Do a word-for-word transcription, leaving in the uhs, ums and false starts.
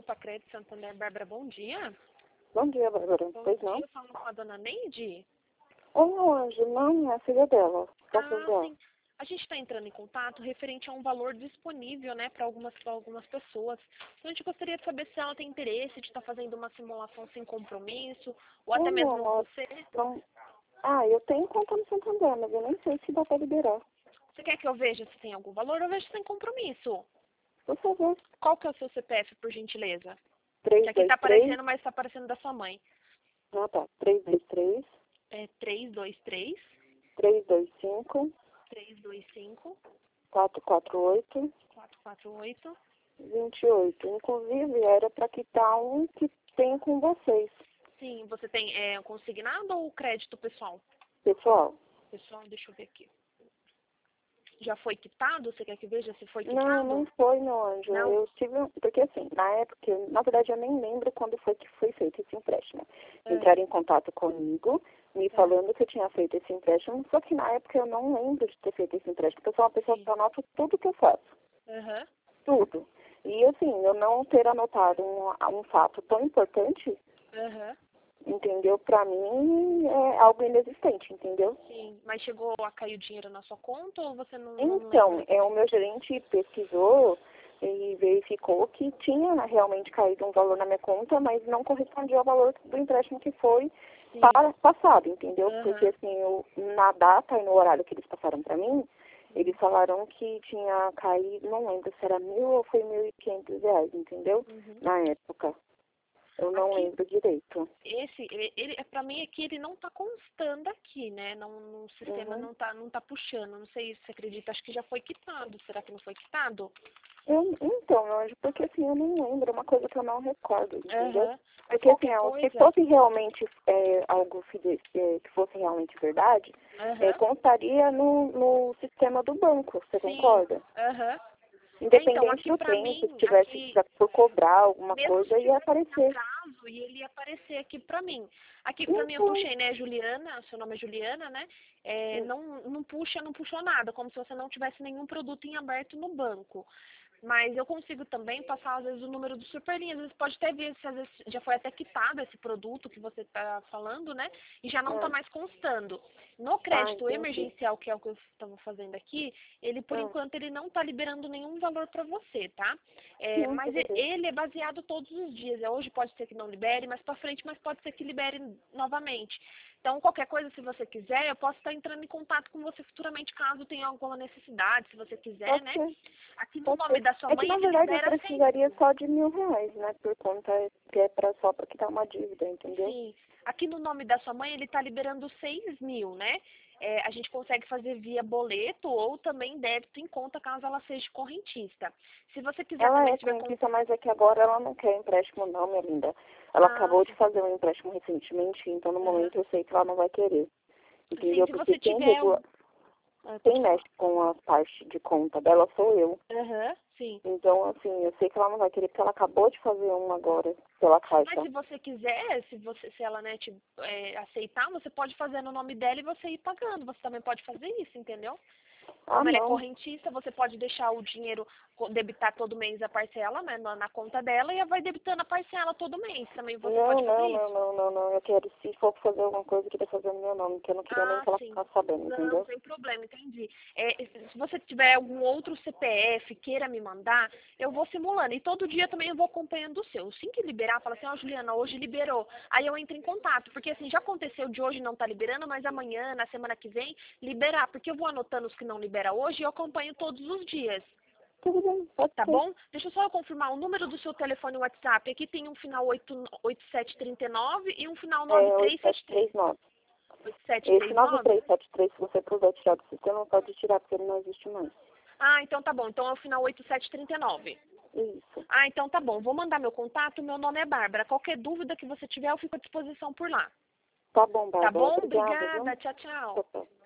Opa, Crédito Santander, Bárbara, bom dia. Bom dia, Bárbara. Bom Pois dia, não? eu falo com a dona Neide. Ô, Anjo, não, é a filha dela. Posso Ah, ajudar? sim. A gente está entrando em contato referente a um valor disponível, né, para algumas, pra algumas pessoas. Então, a gente gostaria de saber se ela tem interesse de estar fazendo uma simulação sem compromisso, ou Ô, até meu mesmo amor, você. não... Ah, eu tenho conta no Santander, mas eu nem sei se dá pra liberar. Você quer que eu veja se tem algum valor? Eu vejo sem compromisso. Por favor. Qual que é o seu C P F, por gentileza? Que três aqui dois está três. aparecendo, mas está aparecendo da sua mãe. Ah, tá. três dois três, É três dois três, três dois cinco, três dois cinco, quatro quatro oito, quatro quatro oito. vinte e oito. Inclusive, era pra quitar um que tem com vocês, Sim, você tem é, consignado ou crédito pessoal? pessoal. Pessoal, deixa eu ver aqui. Já foi quitado? Você quer que veja se foi Não, não quitado? foi, meu anjo. Não? Eu tive, um- porque assim, na época, eu- na verdade eu nem lembro quando foi que foi feito esse empréstimo. É, Entraram em contato comigo, me é, falando que eu tinha feito esse empréstimo, só que na época eu não lembro de ter feito esse empréstimo, porque eu sou uma pessoa sim. que anota tudo que eu faço. Aham. Tudo. E assim, eu não ter anotado um, um fato tão importante, Aham. entendeu? Pra mim é algo inexistente, entendeu? Sim. Mas chegou a cair o dinheiro na sua conta ou você não, não Então, lembra? é, o meu gerente pesquisou e verificou que tinha realmente caído um valor na minha conta, mas não correspondia ao valor do empréstimo que foi Sim. pa- passado, entendeu? Porque Aham. assim, eu, na data e no horário que eles passaram para mim, eles falaram que tinha caído, não lembro se era mil ou foi mil e quinhentos reais, entendeu? Uhum. Na época. Eu não Aqui, lembro direito. esse, ele, ele, é pra mim aqui ele não tá constando aqui, né? Não, no sistema Uhum. não tá, não tá puxando. Não sei se você acredita, acho que já foi quitado. Será que não foi quitado? Eu, então, meu anjo, porque assim, eu não lembro, é uma coisa que eu não recordo, entendeu? Aham. Mas Porque assim, qualquer ó, se coisa. fosse realmente é, algo fide- é, que fosse realmente verdade, é, Aham. constaria no, no sistema do banco, você Sim. concorda? Aham. É, então, Independente aqui do pra tempo, se mim, tivesse aqui, pra- por cobrar alguma mesmo se coisa, ia tivesse aparecer. atraso, e ele ia aparecer aqui pra mim. Aqui pra mim eu Então, puxei, né, Juliana, seu nome é Juliana, né? É, hum, não, não puxa, não puxou nada, como se você não tivesse nenhum produto em aberto no banco. Mas eu consigo também passar, às vezes, o número do Superlinha. Às vezes pode até ver se às vezes já foi até quitado esse produto que você está falando, né? E já não está ah, mais constando. No ah, crédito entendi. emergencial, que é o que eu estava fazendo aqui, ele, por Ah, enquanto, ele não está liberando nenhum valor para você, tá? É, sim, mas tudo e- bem. ele é baseado todos os dias. É, hoje pode ser que não libere, mas para frente, mas pode ser que libere novamente. Então, qualquer coisa, se você quiser, eu posso estar entrando em contato com você futuramente, caso tenha alguma necessidade, se você quiser, Pode né? ser. Aqui no Pode nome ser. da sua É que mãe, na ele verdade eu libera cem precisaria mil. só de mil reais, né? Por conta que é pra, só para quitar uma dívida, entendeu? Sim. Aqui no nome da sua mãe, ele está liberando seis mil, né? É, a gente consegue fazer via boleto ou também débito em conta, caso ela seja correntista. Se você quiser Ela também, é tiver com... correntista, mas é que agora ela não quer empréstimo não, minha linda. Ela Ah, acabou de sim. fazer um empréstimo recentemente, então no Aham. momento eu sei que ela não vai querer. Sim, Entendeu? se Porque você quem tiver... regula, um- Ah, pode quem falar. mexe com a parte de conta dela sou eu. Aham, sim. Então, assim, eu sei que ela não vai querer, porque ela acabou de fazer um agora pela Mas caixa. se você quiser, se você, se ela, né, te, é, aceitar, você pode fazer no nome dela e você ir pagando. Você também pode fazer isso, entendeu? Ah, Como ele é não. correntista, você pode deixar o dinheiro, co- debitar todo mês a parcela, né, na, na conta dela, e ela vai debitando a parcela todo mês. Também você Não, pode fazer não, não, isso. não, não, não. Eu quero, se for fazer alguma coisa, eu queria fazer no meu nome, que eu não queria nem Ah, que ela sim. ficasse sabendo, Não, entendeu? sem problema, entendi. É, se você tiver algum outro C P F, queira me mandar, eu vou simulando. E todo dia também eu vou acompanhando o seu. Assim que liberar, fala assim, ó, Juliana, hoje liberou. Aí eu entro em contato, porque assim, já aconteceu de hoje não tá liberando, mas amanhã, na semana que vem, liberar. Porque eu vou anotando os que não libera hoje e eu acompanho todos os dias. Tudo bem, pode Tá ser. bom? Deixa eu só confirmar o número do seu telefone WhatsApp. Aqui tem um final oito oito sete três nove e um final É nove três oito sete sete três. três nove. oito sete Esse três nove? nove três sete três, se você puder tirar do sistema, pode tirar, porque ele não existe mais. Ah, então tá bom. Então é o final oito sete três nove. Isso. Ah, então tá bom. Vou mandar meu contato. Meu nome é Bárbara. Qualquer dúvida que você tiver, eu fico à disposição por lá. Tá bom, Tá Bárbara. bom? Obrigada, viu? Obrigada. Tchau, tchau. Tchau, tchau.